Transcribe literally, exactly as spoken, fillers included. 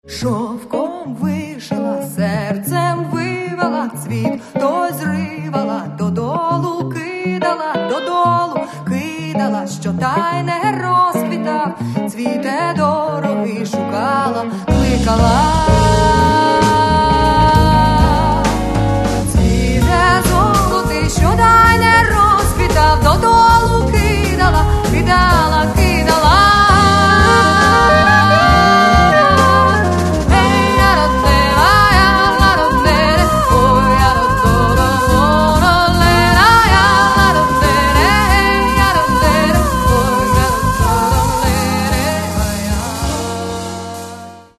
Шовком вишила, серцем вивела цвіт, то зривала, додолу кидала, додолу кидала, що та й не розквітав, цвіте дорогий шукала, кликала.